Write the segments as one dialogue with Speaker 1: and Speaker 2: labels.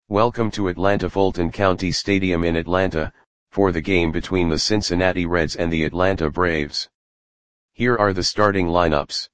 Speaker 1: Welcome to Atlanta Fulton County Stadium in Atlanta, for the game between the Cincinnati Reds and the Atlanta Braves. Here are the starting lineups.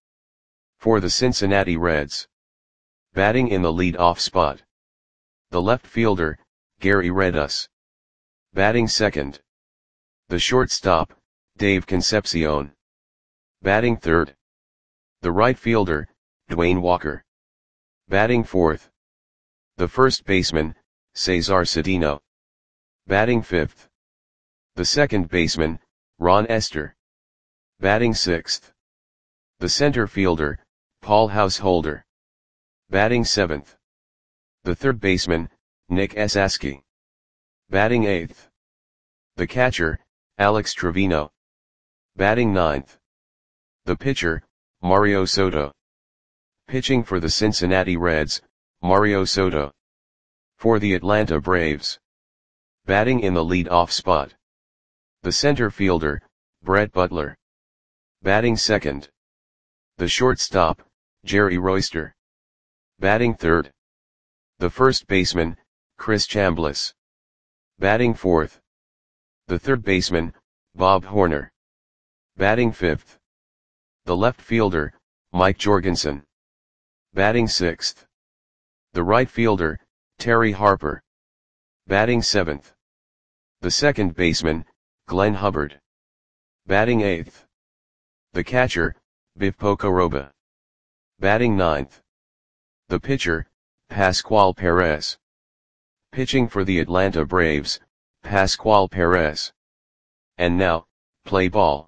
Speaker 1: For the Cincinnati Reds. Batting in the lead-off spot. The left fielder, Gary Redus. Batting second. The shortstop, Dave Concepcion. Batting third. The right fielder, Dwayne Walker. Batting fourth. The first baseman, Cesar Cedeno. Batting fifth. The second baseman, Ron Estes. Batting sixth. The center fielder, Paul Householder. Batting seventh. The third baseman, Nick Esasky. Batting eighth. The catcher, Alex Trevino. Batting ninth. The pitcher, Mario Soto. Pitching for the Cincinnati Reds, Mario Soto. For the Atlanta Braves. Batting in the lead-off spot. The center fielder, Brett Butler. Batting second. The shortstop, Jerry Royster. Batting third. The first baseman, Chris Chambliss. Batting fourth. The third baseman, Bob Horner. Batting fifth. The left fielder, Mike Jorgensen. Batting sixth. The right fielder, Terry Harper. Batting seventh. The second baseman, Glenn Hubbard. Batting eighth. The catcher, Biff Pocoroba. Batting ninth. The pitcher, Pascual Perez. Pitching for the Atlanta Braves, Pascual Perez. And now, play ball.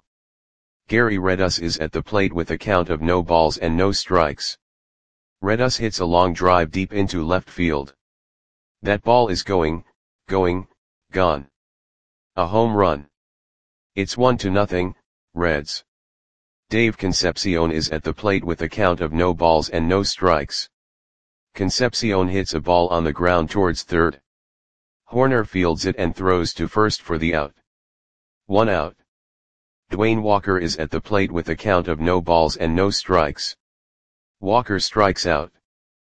Speaker 1: Gary Redus is at the plate with a count of no balls and no strikes. Redus hits a long drive deep into left field. That ball is gone. A home run. It's 1-0, Reds. Dave Concepcion is at the plate with a count of no balls and no strikes. Concepcion hits a ball on the ground towards third. Horner fields it and throws to first for the out. 1 out. Dwayne Walker is at the plate with a count of no balls and no strikes. Walker strikes out.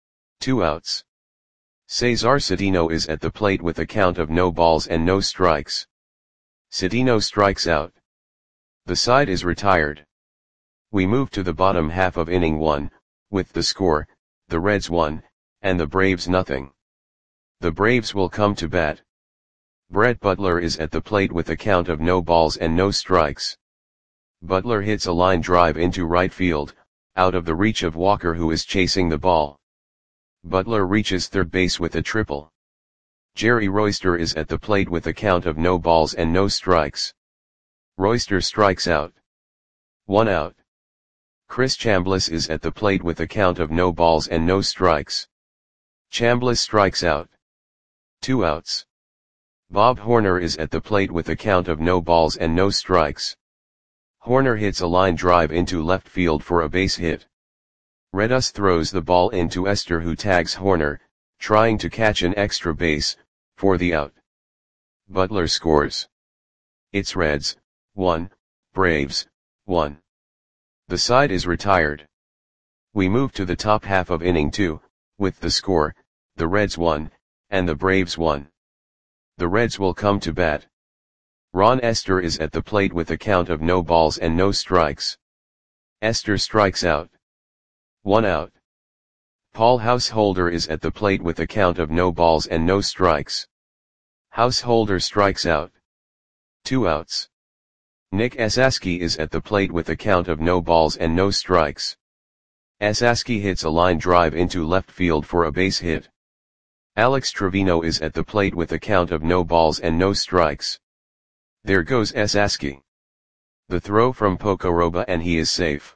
Speaker 1: 2 outs. Cesar Cedeno is at the plate with a count of no balls and no strikes. Cedeno strikes out. The side is retired. We move to the bottom half of inning 1, with the score, the Reds 1, and the Braves 0. The Braves will come to bat. Brett Butler is at the plate with a count of no balls and no strikes. Butler hits a line drive into right field, out of the reach of Walker, who is chasing the ball. Butler reaches third base with a triple. Jerry Royster is at the plate with a count of no balls and no strikes. Royster strikes out. 1 out. Chris Chambliss is at the plate with a count of no balls and no strikes. Chambliss strikes out. 2 outs. Bob Horner is at the plate with a count of no balls and no strikes. Horner hits a line drive into left field for a base hit. Redus throws the ball into Estes, who tags Horner, trying to catch an extra base, for the out. Butler scores. It's Reds 1, Braves 1. The side is retired. We move to the top half of inning 2, with the score, the Reds 1, and the Braves 1. The Reds will come to bat. Ron Estes is at the plate with a count of no balls and no strikes. Estes strikes out. 1 out. Paul Householder is at the plate with a count of no balls and no strikes. Householder strikes out. 2 outs. Nick Esasky is at the plate with a count of no balls and no strikes. Esasky hits a line drive into left field for a base hit. Alex Trevino is at the plate with a count of no balls and no strikes. There goes Esasky. The throw from Pocoroba and he is safe.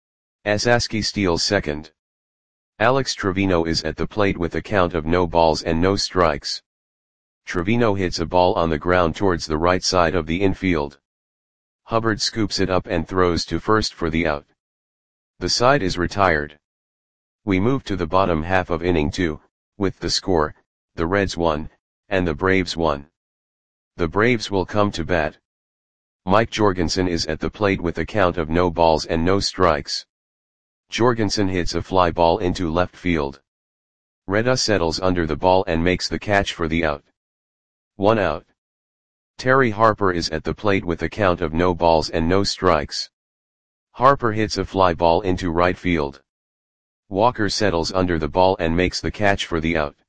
Speaker 1: Esasky steals second. Alex Trevino is at the plate with a count of no balls and no strikes. Trevino hits a ball on the ground towards the right side of the infield. Hubbard scoops it up and throws to first for the out. The side is retired. We move to the bottom half of inning 2, with the score, the Reds 1, and the Braves 1. The Braves will come to bat. Mike Jorgensen is at the plate with a count of no balls and no strikes. Jorgensen hits a fly ball into left field. Reda settles under the ball and makes the catch for the out. 1 out. Terry Harper is at the plate with a count of no balls and no strikes. Harper hits a fly ball into right field. Walker settles under the ball and makes the catch for the out.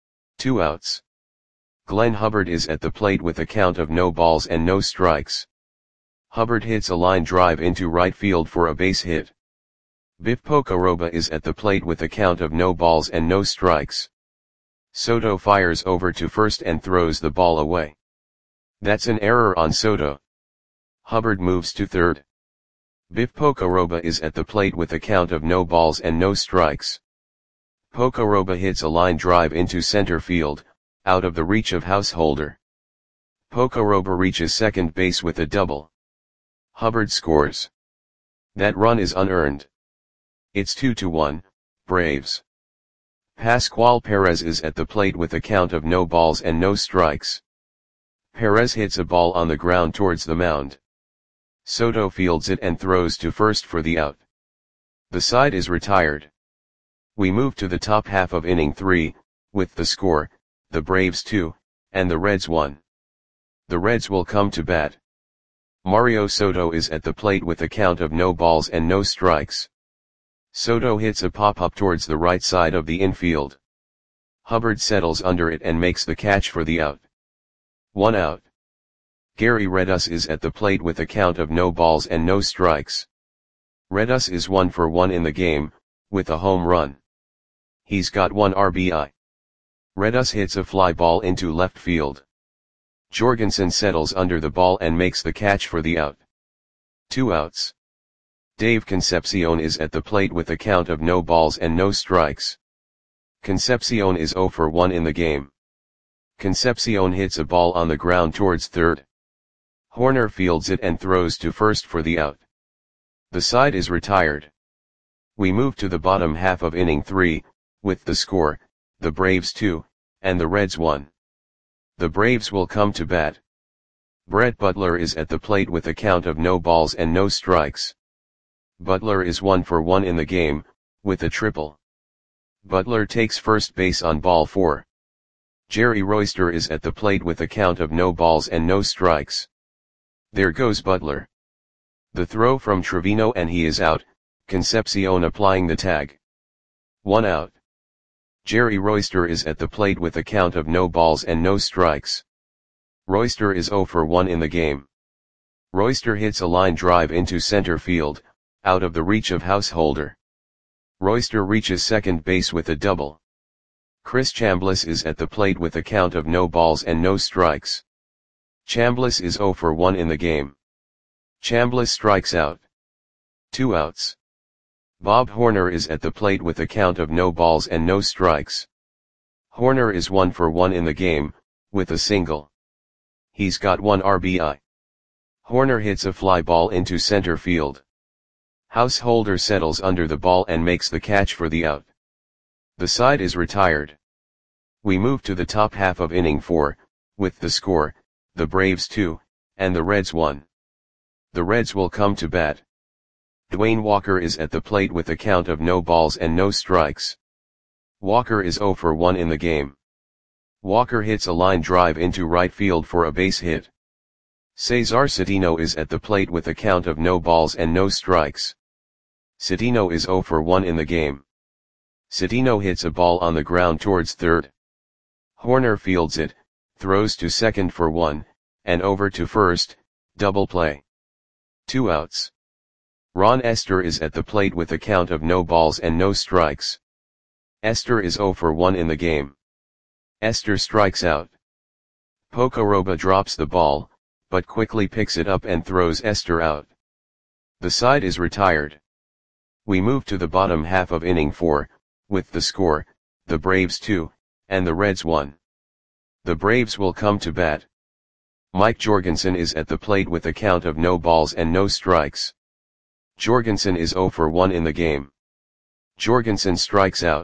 Speaker 1: 2 outs. Glenn Hubbard is at the plate with a count of no balls and no strikes. Hubbard hits a line drive into right field for a base hit. Biff Pocoroba is at the plate with a count of no balls and no strikes. Soto fires over to first and throws the ball away. That's an error on Soto. Hubbard moves to third. Biff Pocoroba is at the plate with a count of no balls and no strikes. Pocoroba hits a line drive into center field, out of the reach of Householder. Pocoroba reaches second base with a double. Hubbard scores. That run is unearned. It's 2-1, Braves. Pascual Perez is at the plate with a count of no balls and no strikes. Perez hits a ball on the ground towards the mound. Soto fields it and throws to first for the out. The side is retired. We move to the top half of inning 3, with the score, the Braves 2, and the Reds 1. The Reds will come to bat. Mario Soto is at the plate with a count of no balls and no strikes. Soto hits a pop-up towards the right side of the infield. Hubbard settles under it and makes the catch for the out. 1 out. Gary Redus is at the plate with a count of no balls and no strikes. Redus is 1 for 1 in the game, with a home run. He's got 1 RBI. Redus hits a fly ball into left field. Jorgensen settles under the ball and makes the catch for the out. 2 outs. Dave Concepcion is at the plate with a count of no balls and no strikes. Concepcion is 0 for 1 in the game. Concepcion hits a ball on the ground towards third. Horner fields it and throws to first for the out. The side is retired. We move to the bottom half of inning 3, with the score, the Braves 2, and the Reds 1. The Braves will come to bat. Brett Butler is at the plate with a count of no balls and no strikes. Butler is 1 for 1 in the game, with a triple. Butler takes first base on ball 4. Jerry Royster is at the plate with a count of no balls and no strikes. There goes Butler. The throw from Trevino and he is out, Concepcion applying the tag. 1 out. Jerry Royster is at the plate with a count of no balls and no strikes. Royster is 0 for 1 in the game. Royster hits a line drive into center field, out of the reach of Householder. Royster reaches second base with a double. Chris Chambliss is at the plate with a count of no balls and no strikes. Chambliss is 0 for 1 in the game. Chambliss strikes out. 2 outs. Bob Horner is at the plate with a count of no balls and no strikes. Horner is 1 for 1 in the game, with a single. He's got 1 RBI. Horner hits a fly ball into center field. Householder settles under the ball and makes the catch for the out. The side is retired. We move to the top half of inning 4, with the score, the Braves 2, and the Reds 1. The Reds will come to bat. Dwayne Walker is at the plate with a count of no balls and no strikes. Walker is 0 for 1 in the game. Walker hits a line drive into right field for a base hit. Cesar Cedeno is at the plate with a count of no balls and no strikes. Cedeno is 0 for 1 in the game. Cedeno hits a ball on the ground towards third. Horner fields it, throws to second for 1, and over to first, double play. 2 outs. Ron Esther is at the plate with a count of no balls and no strikes. Esther is 0 for 1 in the game. Esther strikes out. Pocoroba drops the ball, but quickly picks it up and throws Esther out. The side is retired. We move to the bottom half of inning 4, with the score, the Braves 2, and the Reds 1. The Braves will come to bat. Mike Jorgensen is at the plate with a count of no balls and no strikes. Jorgensen is 0 for 1 in the game. Jorgensen strikes out.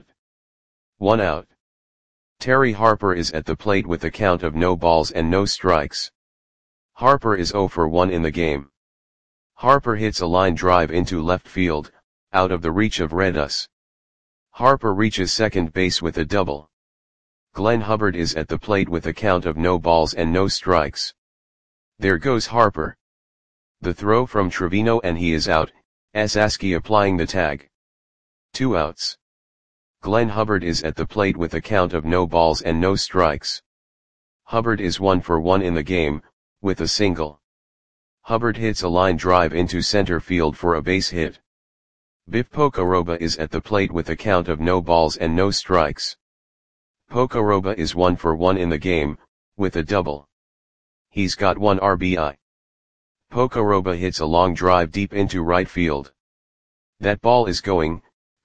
Speaker 1: 1 out. Terry Harper is at the plate with a count of no balls and no strikes. Harper is 0 for 1 in the game. Harper hits a line drive into left field, out of the reach of Redus. Harper reaches second base with a double. Glenn Hubbard is at the plate with a count of no balls and no strikes. There goes Harper. The throw from Trevino and he is out, Esaski applying the tag. 2 outs. Glenn Hubbard is at the plate with a count of no balls and no strikes. Hubbard is 1 for 1 in the game, with a single. Hubbard hits a line drive into center field for a base hit. Biff Pocoroba is at the plate with a count of no balls and no strikes. Pocoroba is 1 for 1 in the game, with a double. He's got 1 RBI. Pocoroba hits a long drive deep into right field. That ball is going,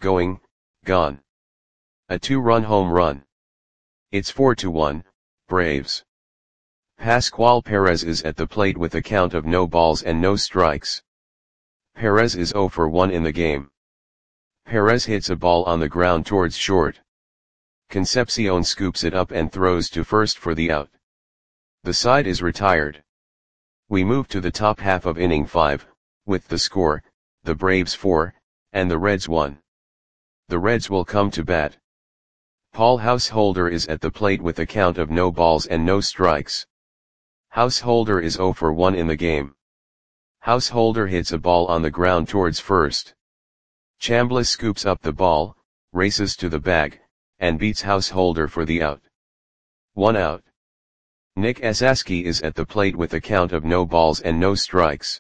Speaker 1: gone. A 2-run home run. It's 4-1, Braves. Pascual Perez is at the plate with a count of no balls and no strikes. Perez is 0 for 1 in the game. Perez hits a ball on the ground towards short. Concepcion scoops it up and throws to first for the out. The side is retired. We move to the top half of inning 5, with the score, the Braves 4, and the Reds 1. The Reds will come to bat. Paul Householder is at the plate with a count of no balls and no strikes. Householder is 0 for 1 in the game. Householder hits a ball on the ground towards first. Chambliss scoops up the ball, races to the bag, and beats Householder for the out. 1 out. Nick Esaski is at the plate with a count of no balls and no strikes.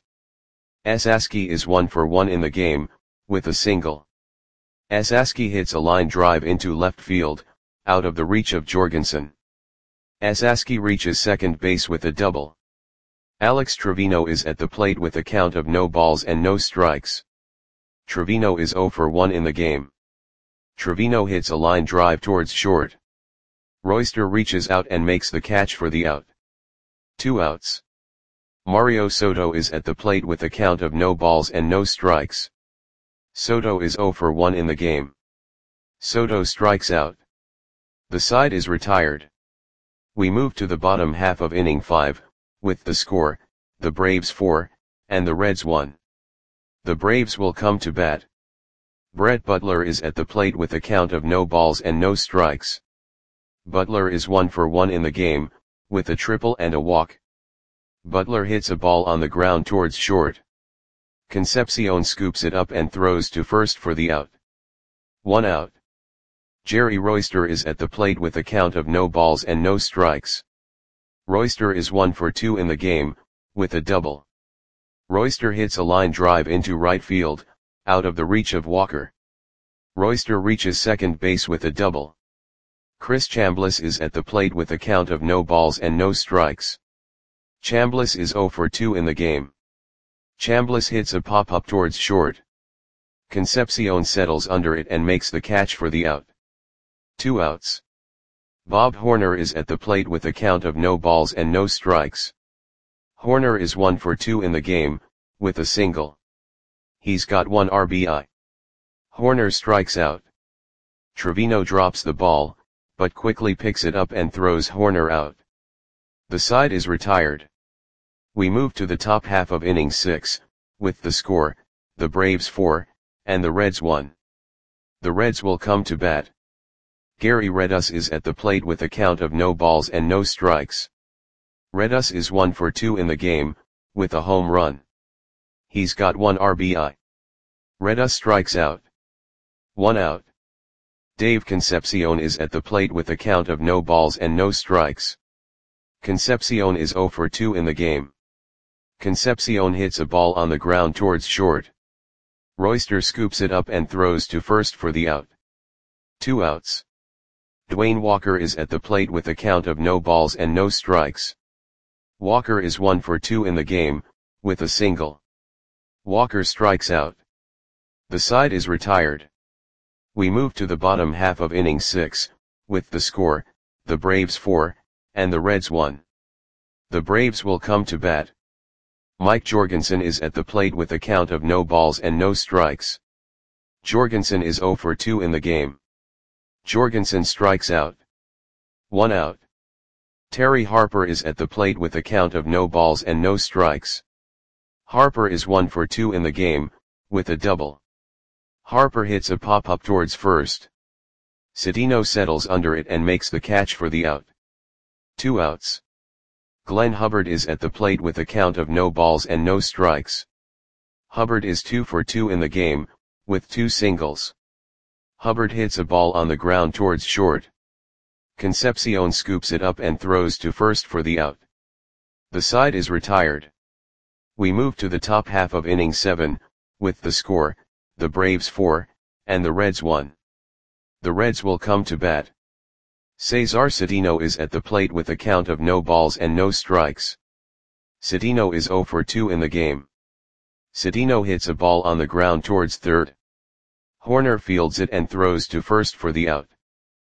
Speaker 1: Esaski is 1 for 1 in the game, with a single. Esaski hits a line drive into left field, out of the reach of Jorgensen. Esaski reaches second base with a double. Alex Trevino is at the plate with a count of no balls and no strikes. Trevino is 0 for 1 in the game. Trevino hits a line drive towards short. Royster reaches out and makes the catch for the out. 2 outs. Mario Soto is at the plate with a count of no balls and no strikes. Soto is 0 for 1 in the game. Soto strikes out. The side is retired. We move to the bottom half of inning 5, with the score, the Braves 4, and the Reds 1. The Braves will come to bat. Brett Butler is at the plate with a count of no balls and no strikes. Butler is 1 for 1 in the game, with a triple and a walk. Butler hits a ball on the ground towards short. Concepcion scoops it up and throws to first for the out. 1 out. Jerry Royster is at the plate with a count of no balls and no strikes. Royster is 1 for 2 in the game, with a double. Royster hits a line drive into right field, out of the reach of Walker. Royster reaches second base with a double. Chris Chambliss is at the plate with a count of no balls and no strikes. Chambliss is 0 for 2 in the game. Chambliss hits a pop-up towards short. Concepcion settles under it and makes the catch for the out. 2 outs. Bob Horner is at the plate with a count of no balls and no strikes. Horner is 1 for 2 in the game, with a single. He's got 1 RBI. Horner strikes out. Trevino drops the ball, but quickly picks it up and throws Horner out. The side is retired. We move to the top half of inning 6, with the score, the Braves 4, and the Reds 1. The Reds will come to bat. Gary Redus is at the plate with a count of no balls and no strikes. Redus is 1 for 2 in the game, with a home run. He's got 1 RBI. Redus strikes out. 1 out. Dave Concepcion is at the plate with a count of no balls and no strikes. Concepcion is 0 for 2 in the game. Concepcion hits a ball on the ground towards short. Royster scoops it up and throws to first for the out. 2 outs. Dwayne Walker is at the plate with a count of no balls and no strikes. Walker is 1 for 2 in the game, with a single. Walker strikes out. The side is retired. We move to the bottom half of inning 6, with the score, the Braves 4, and the Reds 1. The Braves will come to bat. Mike Jorgensen is at the plate with a count of no balls and no strikes. Jorgensen is 0 for 2 in the game. Jorgensen strikes out. 1 out. Terry Harper is at the plate with a count of no balls and no strikes. Harper is 1 for 2 in the game, with a double. Harper hits a pop-up towards first. Cedeno settles under it and makes the catch for the out. 2 outs. Glenn Hubbard is at the plate with a count of no balls and no strikes. Hubbard is 2 for 2 in the game, with 2 singles. Hubbard hits a ball on the ground towards short. Concepcion scoops it up and throws to first for the out. The side is retired. We move to the top half of inning 7, with the score, the Braves 4, and the Reds 1. The Reds will come to bat. Cesar Cedeno is at the plate with a count of no balls and no strikes. Cedeno is 0 for 2 in the game. Cedeno hits a ball on the ground towards third. Horner fields it and throws to first for the out.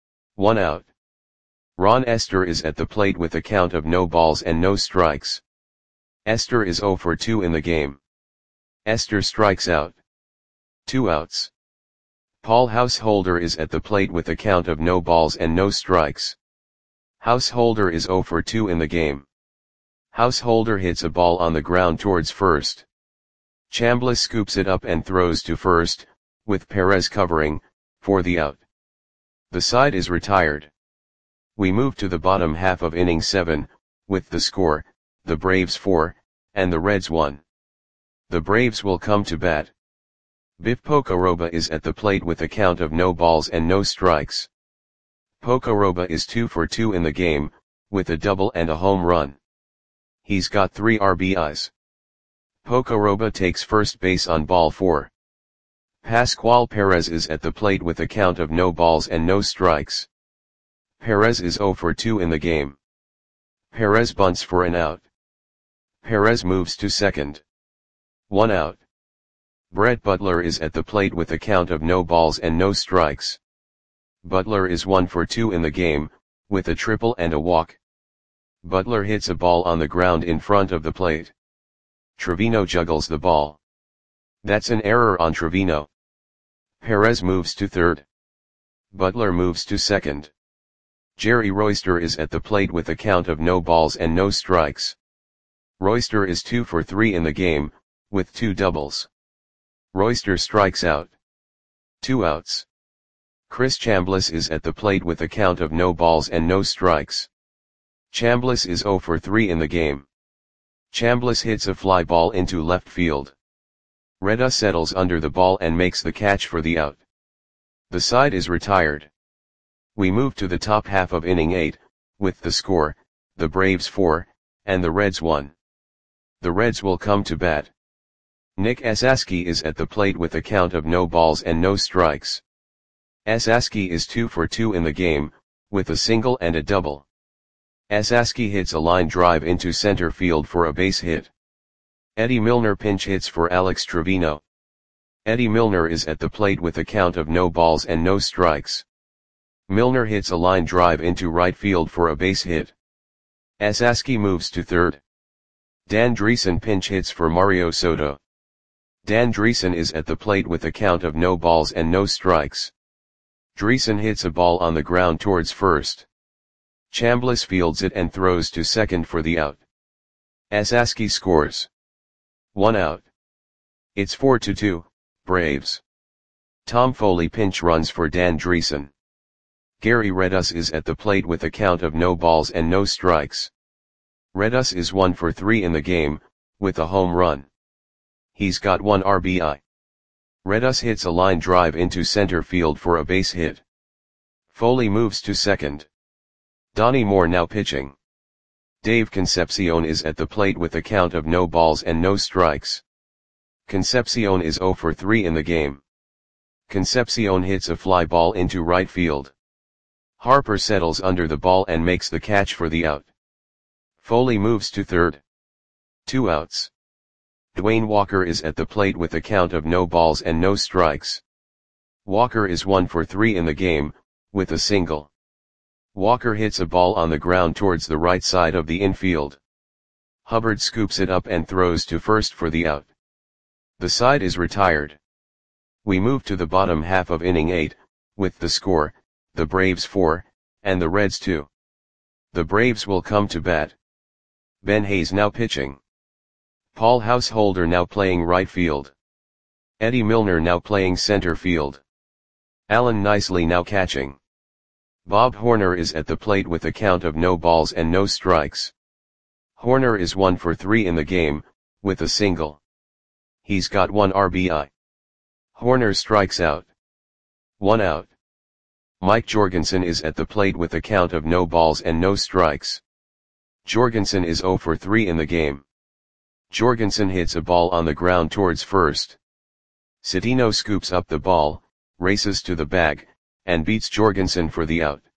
Speaker 1: 1 out. Ron Esther is at the plate with a count of no balls and no strikes. Esther is 0 for 2 in the game. Esther strikes out. 2 outs. Paul Householder is at the plate with a count of no balls and no strikes. Householder is 0 for 2 in the game. Householder hits a ball on the ground towards first. Chambliss scoops it up and throws to first, with Perez covering, for the out. The side is retired. We move to the bottom half of inning 7, with the score, the Braves 4, and the Reds 1. The Braves will come to bat. Biff Pocoroba is at the plate with a count of no balls and no strikes. Pocoroba is 2 for 2 in the game, with a double and a home run. He's got 3 RBIs. Pocoroba takes first base on ball 4. Pascual Perez is at the plate with a count of no balls and no strikes. Perez is 0 for 2 in the game. Perez bunts for an out. Perez moves to second. 1 out. Brett Butler is at the plate with a count of no balls and no strikes. Butler is 1 for 2 in the game, with a triple and a walk. Butler hits a ball on the ground in front of the plate. Trevino juggles the ball. That's an error on Trevino. Perez moves to third. Butler moves to second. Jerry Royster is at the plate with a count of no balls and no strikes. Royster is 2 for 3 in the game, with 2 doubles. Royster strikes out. 2 outs. Chris Chambliss is at the plate with a count of no balls and no strikes. Chambliss is 0 for 3 in the game. Chambliss hits a fly ball into left field. Reda settles under the ball and makes the catch for the out. The side is retired. We move to the top half of inning 8, with the score, the Braves 4, and the Reds 1. The Reds will come to bat. Nick Esasky is at the plate with a count of no balls and no strikes. Esasky is 2 for 2 in the game, with a single and a double. Esasky hits a line drive into center field for a base hit. Eddie Milner pinch hits for Alex Trevino. Eddie Milner is at the plate with a count of no balls and no strikes. Milner hits a line drive into right field for a base hit. Esasky moves to third. Dan Dreesen pinch hits for Mario Soto. Dan Dreesen is at the plate with a count of no balls and no strikes. Dreesen hits a ball on the ground towards first. Chambliss fields it and throws to second for the out. Esasky scores. 1 out. It's 4-2, Braves. Tom Foley pinch runs for Dan Dreesen. Gary Redus is at the plate with a count of no balls and no strikes. Redus is 1 for 3 in the game, with a home run. He's got 1 RBI. Redus hits a line drive into center field for a base hit. Foley moves to second. Donnie Moore now pitching. Dave Concepcion is at the plate with a count of no balls and no strikes. Concepcion is 0 for 3 in the game. Concepcion hits a fly ball into right field. Harper settles under the ball and makes the catch for the out. Foley moves to third. 2 outs. Dwayne Walker is at the plate with a count of no balls and no strikes. Walker is 1 for 3 in the game, with a single. Walker hits a ball on the ground towards the right side of the infield. Hubbard scoops it up and throws to first for the out. The side is retired. We move to the bottom half of inning 8, with the score, the Braves 4, and the Reds 2. The Braves will come to bat. Ben Hayes now pitching. Paul Householder now playing right field. Eddie Milner now playing center field. Alan Nicely now catching. Bob Horner is at the plate with a count of no balls and no strikes. Horner is 1 for 3 in the game, with a single. He's got 1 RBI. Horner strikes out. 1 out. Mike Jorgensen is at the plate with a count of no balls and no strikes. Jorgensen is 0 for 3 in the game. Jorgensen hits a ball on the ground towards first. Citino scoops up the ball, races to the bag, and beats Jorgensen for the out.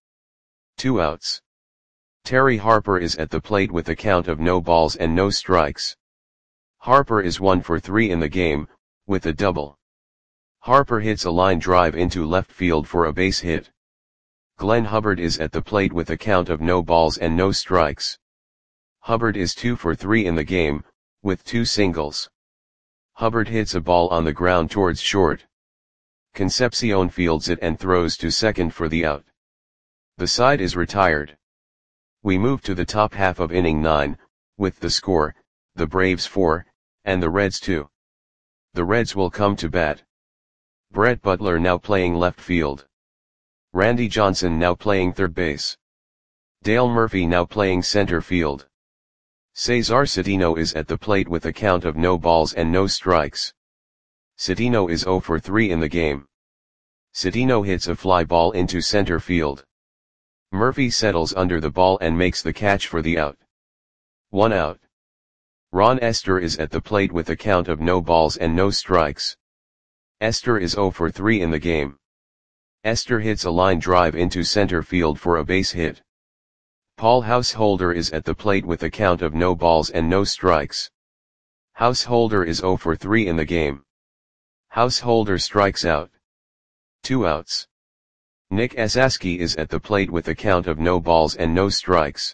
Speaker 1: 2 outs. Terry Harper is at the plate with a count of no balls and no strikes. Harper is 1 for 3 in the game, with a double. Harper hits a line drive into left field for a base hit. Glenn Hubbard is at the plate with a count of no balls and no strikes. Hubbard is 2 for 3 in the game, with 2 singles. Hubbard hits a ball on the ground towards short. Concepcion fields it and throws to second for the out. The side is retired. We move to the top half of inning 9, with the score, the Braves 4, and the Reds 2. The Reds will come to bat. Brett Butler now playing left field. Randy Johnson now playing third base. Dale Murphy now playing center field. Cesar Citino is at the plate with a count of no balls and no strikes. Citino is 0 for 3 in the game. Citino hits a fly ball into center field. Murphy settles under the ball and makes the catch for the out. 1 out. Ron Estes is at the plate with a count of no balls and no strikes. Estes is 0 for 3 in the game. Estes hits a line drive into center field for a base hit. Paul Householder is at the plate with a count of no balls and no strikes. Householder is 0 for 3 in the game. Householder strikes out. 2 outs. Nick Esaski is at the plate with a count of no balls and no strikes.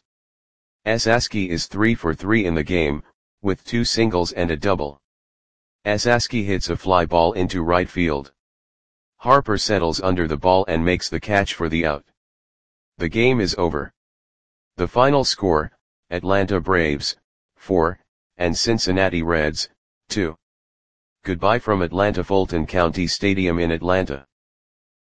Speaker 1: Esaski is 3 for 3 in the game, with 2 singles and a double. Esaski hits a fly ball into right field. Harper settles under the ball and makes the catch for the out. The game is over. The final score, Atlanta Braves, 4, and Cincinnati Reds, 2. Goodbye from Atlanta Fulton County Stadium in Atlanta.